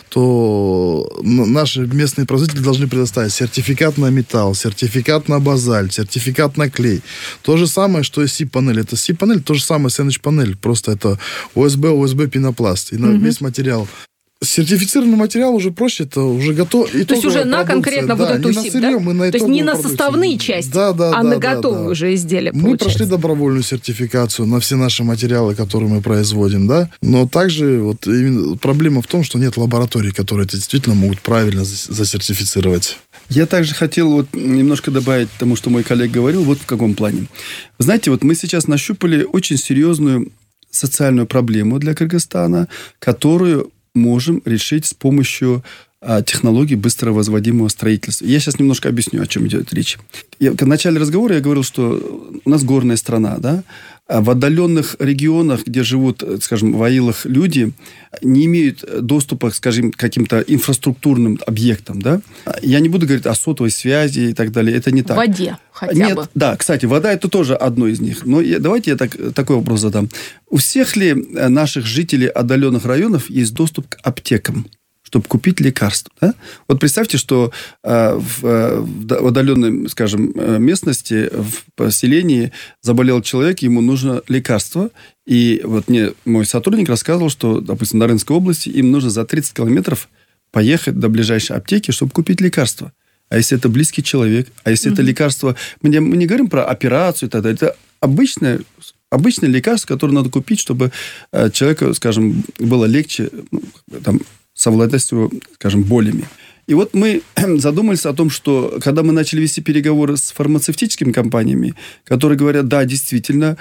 то наши местные производители должны предоставить сертификат на металл, сертификат на базальт, сертификат на клей. То же самое, что и си-панель. Это си-панель, то же самое сэндвич-панель, просто это ОСБ, ОСБ, пенопласт. И на весь материал. Сертифицированный материал уже проще, это уже готов. То есть уже на конкретно да, вот эту сеть, да? На То есть не на составные части, да, да, а да, на да, готовые да. уже изделия, Мы получается. прошли добровольную сертификацию на все наши материалы, которые мы производим, да. Но также вот именно проблема в том, что нет лабораторий, которые это действительно могут правильно засертифицировать. Я также хотел вот немножко добавить к тому, что мой коллега говорил, вот в каком плане. Знаете, вот мы сейчас нащупали очень серьезную социальную проблему для Кыргызстана, которую можем решить с помощью а, технологий быстро возводимого строительства. Я сейчас немножко объясню, о чем идет речь. Я, в начале разговора я говорил, что у нас горная страна, да? А в отдаленных регионах, где живут, скажем, в аилах люди, не имеют доступа, скажем, к каким-то инфраструктурным объектам, да? Я не буду говорить о сотовой связи и так далее, это не так. В воде хотя Нет, бы. Да, кстати, вода – это тоже одно из них. Но я, давайте я так, такой вопрос задам. У всех ли наших жителей отдаленных районов есть доступ к аптекам, чтобы купить лекарства? Да? Вот представьте, что э, в, э, в отдаленной, скажем, местности, в поселении заболел человек, ему нужно лекарство. И вот мне мой сотрудник рассказывал, что, допустим, на Рынской области им нужно за тридцать километров поехать до ближайшей аптеки, чтобы купить лекарство. А если это близкий человек, а если mm-hmm. это лекарство... Мы не, мы не говорим про операцию, тогда это обычное обычные лекарства, которые надо купить, чтобы человеку, скажем, было легче там, совладать с его, скажем, болями. И вот мы задумались о том, что когда мы начали вести переговоры с фармацевтическими компаниями, которые говорят, да, действительно,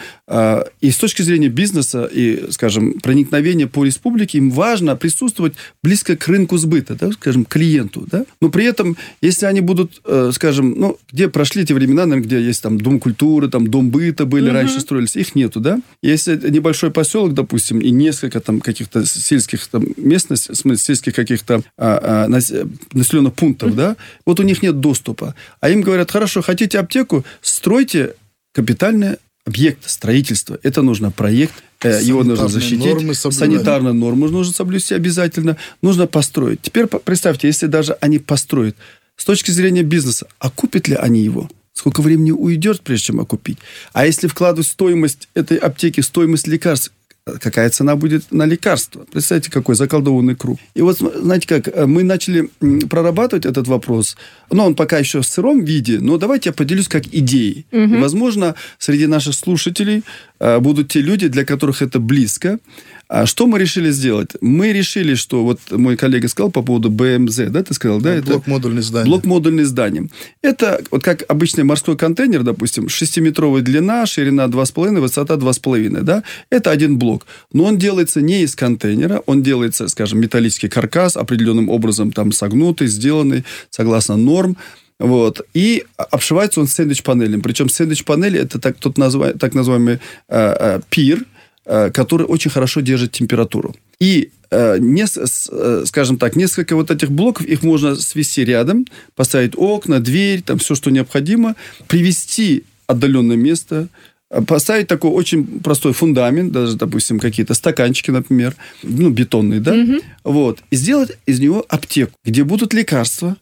и с точки зрения бизнеса и, скажем, проникновения по республике, им важно присутствовать близко к рынку сбыта, да, скажем, клиенту. Да? Но при этом, если они будут, скажем, ну, где прошли те времена, наверное, где есть там дом культуры, там дом быта были, угу. раньше строились, их нету, да? Если небольшой поселок, допустим, и несколько там каких-то сельских там местностей, в смысле, сельских каких-то а, а, населенных пунктов, mm-hmm. да, вот у них нет доступа. А им говорят, хорошо, хотите аптеку, стройте капитальный объект строительства. Это нужно проект, санитарные его нужно защитить. Нормы санитарные нормы нужно соблюсти обязательно. Нужно построить. Теперь представьте, если даже они построят, с точки зрения бизнеса, окупят ли они его? Сколько времени уйдет, прежде чем окупить? А если вкладывать стоимость этой аптеки, стоимость лекарств, какая цена будет на лекарство? Представьте, какой заколдованный круг. И вот, знаете как, мы начали прорабатывать этот вопрос, но он пока еще в сыром виде, но давайте я поделюсь как идеей. Угу. И, возможно, среди наших слушателей будут те люди, для которых это близко. А что мы решили сделать? Мы решили, что вот мой коллега сказал по поводу бэ эм зэ, да, ты сказал, да? Это блок-модульное здание. Блок-модульное здание. Это вот как обычный морской контейнер, допустим, шестиметровая длина, ширина два с половиной, высота два с половиной, да? Это один блок. Но он делается не из контейнера, он делается, скажем, металлический каркас, определенным образом там согнутый, сделанный, согласно норм. Вот. И обшивается он сэндвич-панелем. Причем сэндвич-панели это так, тот назва, так называемый э, э, пир, который очень хорошо держит температуру. И, э, не, э, скажем так, несколько вот этих блоков, их можно свести рядом, поставить окна, дверь, там все, что необходимо, привести отдаленное место, поставить такой очень простой фундамент, даже, допустим, какие-то стаканчики, например, ну, бетонные, да, mm-hmm. вот, и сделать из него аптеку, где будут лекарства.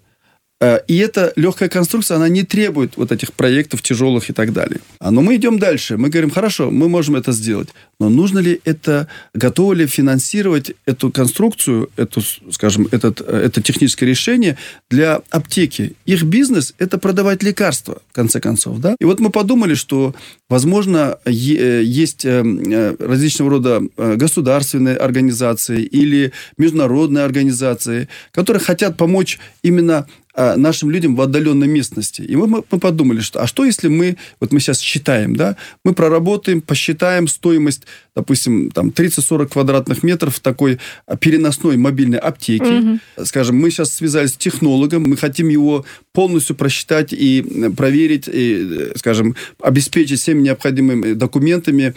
И эта легкая конструкция, она не требует вот этих проектов тяжелых и так далее. Но мы идем дальше. Мы говорим, хорошо, мы можем это сделать. Но нужно ли это, готовы ли финансировать эту конструкцию, эту, скажем, этот, это техническое решение для аптеки? Их бизнес – это продавать лекарства, в конце концов. Да? И вот мы подумали, что, возможно, есть различного рода государственные организации или международные организации, которые хотят помочь именно нашим людям в отдаленной местности. И мы, мы подумали, что а что если мы, вот мы сейчас считаем, да, мы проработаем, посчитаем стоимость, допустим, там тридцать-сорок квадратных метров такой переносной мобильной аптеки. Mm-hmm. Скажем, мы сейчас связались с технологом, мы хотим его полностью просчитать и проверить, и, скажем, обеспечить всеми необходимыми документами,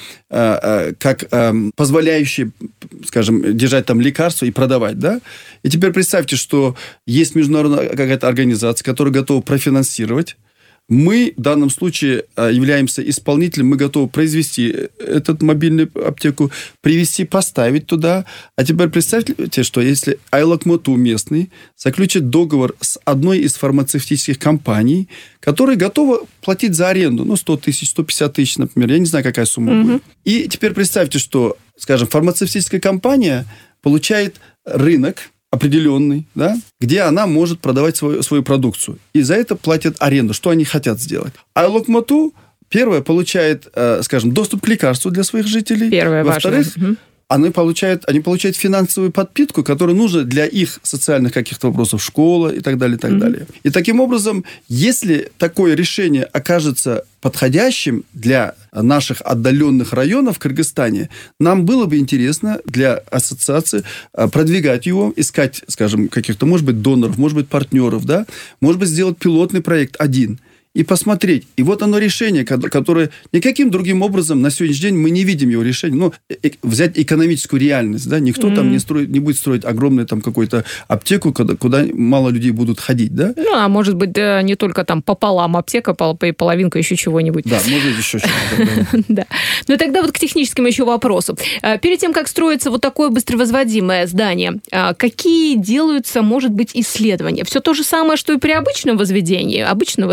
как позволяющие, скажем, держать там лекарства и продавать, да. И теперь представьте, что есть международная какая-то организация, которая готова профинансировать. Мы в данном случае являемся исполнителем, мы готовы произвести эту мобильную аптеку, привезти, поставить туда. А теперь представьте, что если Айлакмоту местный заключит договор с одной из фармацевтических компаний, которая готова платить за аренду, ну, сто тысяч, сто пятьдесят тысяч, например, я не знаю, какая сумма mm-hmm. будет. И теперь представьте, что, скажем, фармацевтическая компания получает рынок, определенный, да, где она может продавать свою, свою продукцию. И за это платят аренду. Что они хотят сделать? А Айлакмоту, первое, получает, э, скажем, доступ к лекарству для своих жителей. Первое, Во-вторых, важно. Они получают, они получают финансовую подпитку, которая нужна для их социальных каких-то вопросов, школа и так далее, и так mm-hmm. далее. И таким образом, если такое решение окажется подходящим для наших отдаленных районов в Кыргызстане, нам было бы интересно для ассоциации продвигать его, искать, скажем, каких-то, может быть, доноров, может быть, партнеров, да, может быть, сделать пилотный проект один. И посмотреть. И вот оно решение, которое никаким другим образом на сегодняшний день мы не видим его решения. Ну, э- взять экономическую реальность. Да? Никто mm-hmm. там не, строит, не будет строить огромную там какую-то аптеку, куда, куда мало людей будут ходить. Да? Ну, а может быть, да, не только там пополам аптека, половинка еще чего-нибудь. Да, может быть, еще что-то. Да. Ну, тогда вот к техническому еще вопросу. Перед тем, как строится вот такое быстровозводимое здание, какие делаются, может быть, исследования? Все то же самое, что и при обычном возведении, обычного жилья?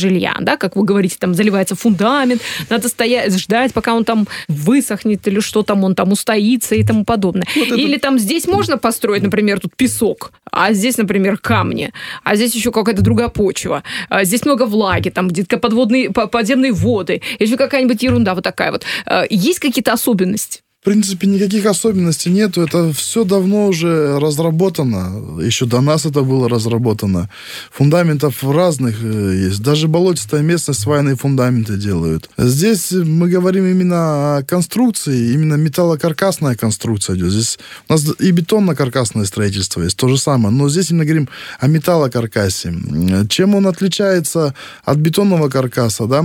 жилья, да, как вы говорите, там заливается фундамент, надо стоять, ждать, пока он там высохнет, или что там, он там устоится и тому подобное. Вот или это... там здесь можно построить, например, тут песок, а здесь, например, камни, а здесь еще какая-то другая почва, а здесь много влаги, там где-то подводные, подземные воды, или какая-нибудь ерунда вот такая вот. Есть какие-то особенности? В принципе, никаких особенностей нету. Это все давно уже разработано. Еще до нас это было разработано. Фундаментов разных есть. Даже болотистая местность свайные фундаменты делают. Здесь мы говорим именно о конструкции. Именно металлокаркасная конструкция идет. Здесь у нас и бетонно-каркасное строительство есть. То же самое. Но здесь мы говорим о металлокаркасе. Чем он отличается от бетонного каркаса, да?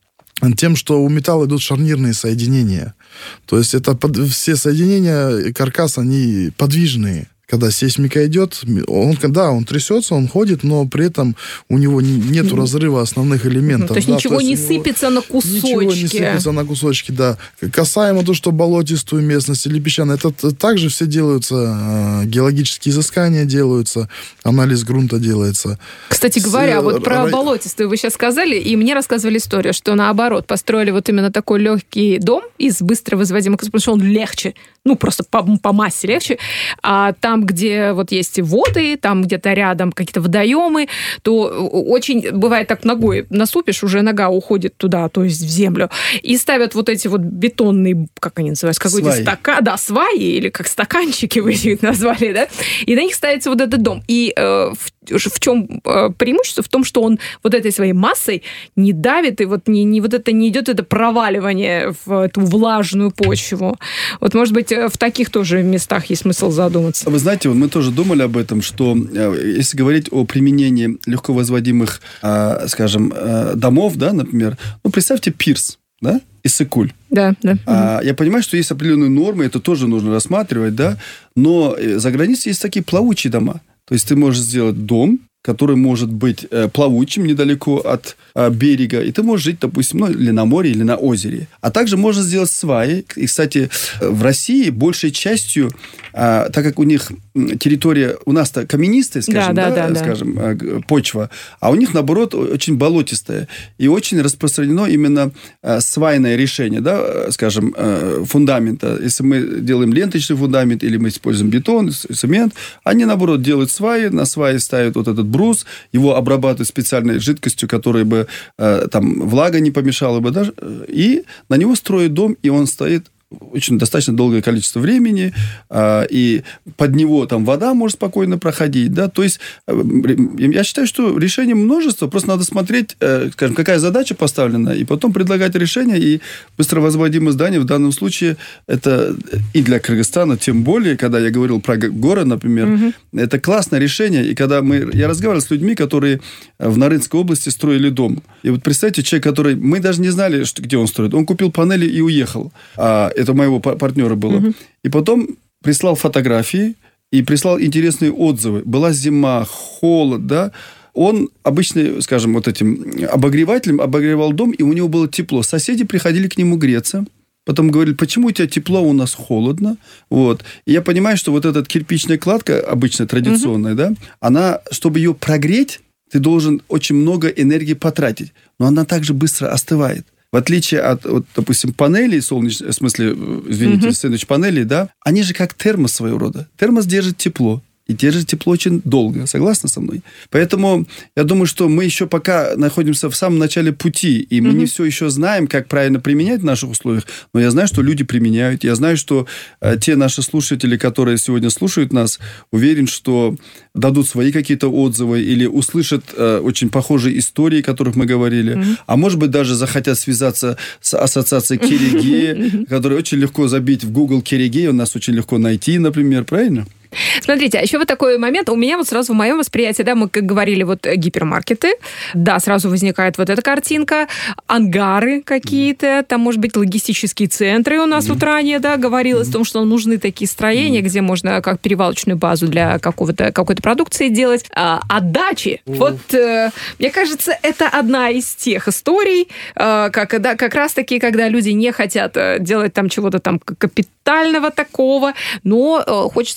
Тем, что у металла идут шарнирные соединения. То есть это под, все соединения каркаса, они подвижные. Когда сейсмика идет, он, да, он трясется, он ходит, но при этом у него нет разрыва основных элементов. То есть да, ничего то есть не сыпется на кусочки. Ничего не сыпется на кусочки, да. Касаемо то, что болотистую местность или песчаную, это также все делаются, геологические изыскания делаются, анализ грунта делается. Кстати говоря, все... вот про болотистую вы сейчас сказали, и мне рассказывали историю, что наоборот, построили вот именно такой легкий дом из быстро возводимых, потому что он легче, ну просто по, по массе легче, а там Там, где вот есть воды, там где-то рядом какие-то водоемы, то очень бывает так ногой наступишь, уже нога уходит туда, то есть в землю, и ставят вот эти вот бетонные, как они называются, какой-то стакан, да, сваи, или как стаканчики вы их назвали, да, и на них ставится вот этот дом. И э, в, в чем э, преимущество? В том, что он вот этой своей массой не давит, и вот не, не, вот это, не идет это проваливание в эту влажную почву. Вот, может быть, в таких тоже местах есть смысл задуматься. Вы знаете, мы тоже думали об этом, что если говорить о применении легко возводимых, скажем, домов, да, например, ну, представьте пирс, да, Иссык-Куль. Да, да. А, я понимаю, что есть определенные нормы, это тоже нужно рассматривать, да, но за границей есть такие плавучие дома. То есть ты можешь сделать дом, который может быть э, плавучим недалеко от э, берега, и ты можешь жить, допустим, ну, или на море, или на озере. А также можно сделать сваи. И, кстати, в России большей частью, э, так как у них территория, у нас-то каменистая, скажем, да, да, да, скажем, э, почва, а у них, наоборот, очень болотистая. И очень распространено именно э, свайное решение, да, скажем, э, фундамента. Если мы делаем ленточный фундамент, или мы используем бетон, цемент, они, наоборот, делают сваи, на сваи ставят вот этот брус, его обрабатывают специальной жидкостью, которая бы э, там влага не помешала бы, да, и на него строят дом, и он стоит очень достаточно долгое количество времени, э, и под него там вода может спокойно проходить, да, то есть э, я считаю, что решений множество, просто надо смотреть, э, скажем, какая задача поставлена, и потом предлагать решение, и быстро возводимое здание в данном случае это и для Кыргызстана, тем более, когда я говорил про горы, например, угу. это классное решение, и когда мы, я разговаривал с людьми, которые в Нарынской области строили дом, и вот представьте, человек, который, мы даже не знали, что, где он строит, он купил панели и уехал, а это у моего партнера было. Угу. И потом прислал фотографии и прислал интересные отзывы. Была зима, холод, да. Он обычно, скажем, вот этим обогревателем обогревал дом, и у него было тепло. Соседи приходили к нему греться. Потом говорили, почему у тебя тепло, у нас холодно. Вот. И я понимаю, что вот эта кирпичная кладка, обычно традиционная, угу. да, она, чтобы ее прогреть, ты должен очень много энергии потратить. Но она также быстро остывает. В отличие от, вот, допустим, панелей солнечных, в смысле, извините, mm-hmm. сэндвич-панелей, да, они же как термос своего рода. Термос держит тепло. И держит тепло очень долго. Согласны со мной? Поэтому я думаю, что мы еще пока находимся в самом начале пути, и мы mm-hmm. не все еще знаем, как правильно применять в наших условиях, но я знаю, что люди применяют. Я знаю, что э, те наши слушатели, которые сегодня слушают нас, уверен, что дадут свои какие-то отзывы или услышат э, очень похожие истории, о которых мы говорили. Mm-hmm. А может быть, даже захотят связаться с ассоциацией Кереге, которую очень легко забить в Google Кереге, у нас очень легко найти, например. Правильно? Смотрите, а еще вот такой момент. У меня вот сразу в моем восприятии, да, мы как говорили, вот гипермаркеты, да, сразу возникает вот эта картинка, ангары какие-то, там, может быть, логистические центры у нас mm-hmm. вот ранее, да, говорилось mm-hmm. о том, что нужны такие строения, mm-hmm. где можно как перевалочную базу для какого-то, какой-то продукции делать. А, а дачи, mm-hmm. вот, э, мне кажется, это одна из тех историй, э, как, да, как раз-таки, когда люди не хотят делать там чего-то там капитального такого, но э, хочется там иметь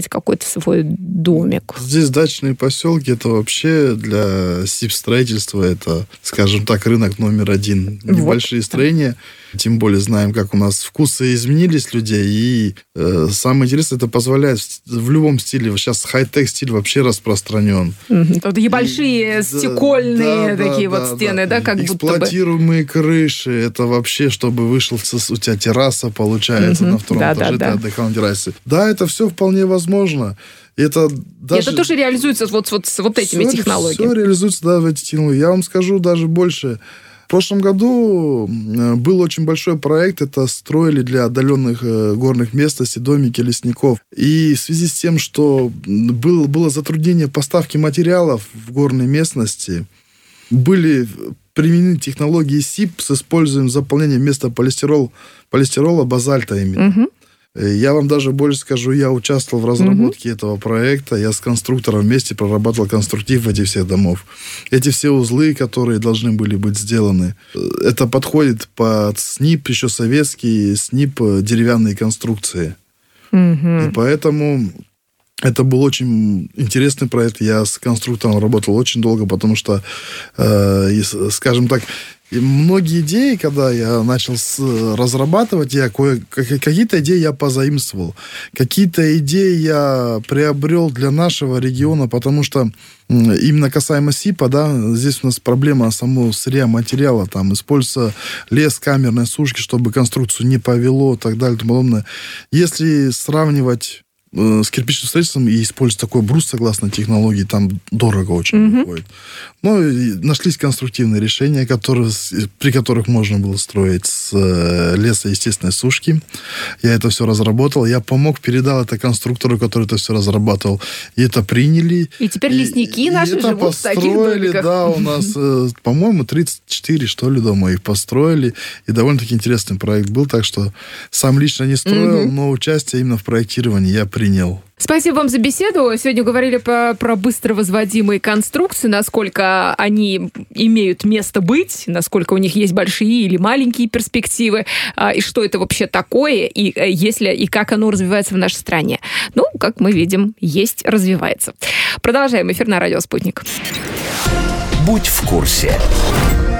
снять какой-то свой домик. Здесь дачные поселки, это вообще для сибстроительства, это, скажем так, рынок номер один. Небольшие вот. строения, тем более знаем, как у нас вкусы изменились людей, и э, самое интересное, это позволяет в, в любом стиле, сейчас хай-тек стиль вообще распространен. Тут и большие и, стекольные да, такие да, вот да, стены, да, да как будто бы. Эксплуатируемые крыши, это вообще, чтобы вышел, у тебя терраса получается, угу. на втором да, этаже, да, ты да. отдыхал на террасе. Да, это все вполне возможно. Это, даже... это тоже реализуется вот, вот с вот этими все, технологиями? Все реализуется, да, в эти технологии. Я вам скажу даже больше. В прошлом году был очень большой проект. Это строили для отдаленных горных местностей домики лесников. И в связи с тем, что был, было затруднение поставки материалов в горной местности, были применены технологии СИП с использованием заполнения вместо полистирол, полистирола базальта именно. Угу. Я вам даже больше скажу, я участвовал в разработке mm-hmm. этого проекта, я с конструктором вместе прорабатывал конструктив этих всех домов. Эти все узлы, которые должны были быть сделаны, это подходит под СНИП, еще советский СНИП, деревянные конструкции. Mm-hmm. И поэтому это был очень интересный проект. Я с конструктором работал очень долго, потому что, э, скажем так, и многие идеи, когда я начал с, разрабатывать, я кое, какие-то идеи я позаимствовал. Какие-то идеи я приобрел для нашего региона, потому что именно касаемо СИПа, да, здесь у нас проблема самого сырья материала. Там используется лес камерной сушки, чтобы конструкцию не повело и так далее и тому подобное. Если сравнивать с кирпичным строительством и использовать такой брус, согласно технологии, там дорого очень mm-hmm. выходит. Но нашлись конструктивные решения, которые, при которых можно было строить с леса естественной сушки. Я это все разработал. Я помог, передал это конструктору, который это все разрабатывал. И это приняли. И теперь лесники и, наши и живут в таких домиках. Да, у нас, по-моему, тридцать четыре, что ли, дома их построили. И довольно-таки интересный проект был. Так что сам лично не строил, mm-hmm. но участие именно в проектировании я принял. Принял. Спасибо вам за беседу. Сегодня говорили про, про быстро возводимые конструкции, насколько они имеют место быть, насколько у них есть большие или маленькие перспективы, и что это вообще такое, и, если, и как оно развивается в нашей стране. Ну, как мы видим, есть, развивается. Продолжаем эфир на радио «Спутник». Будь в курсе.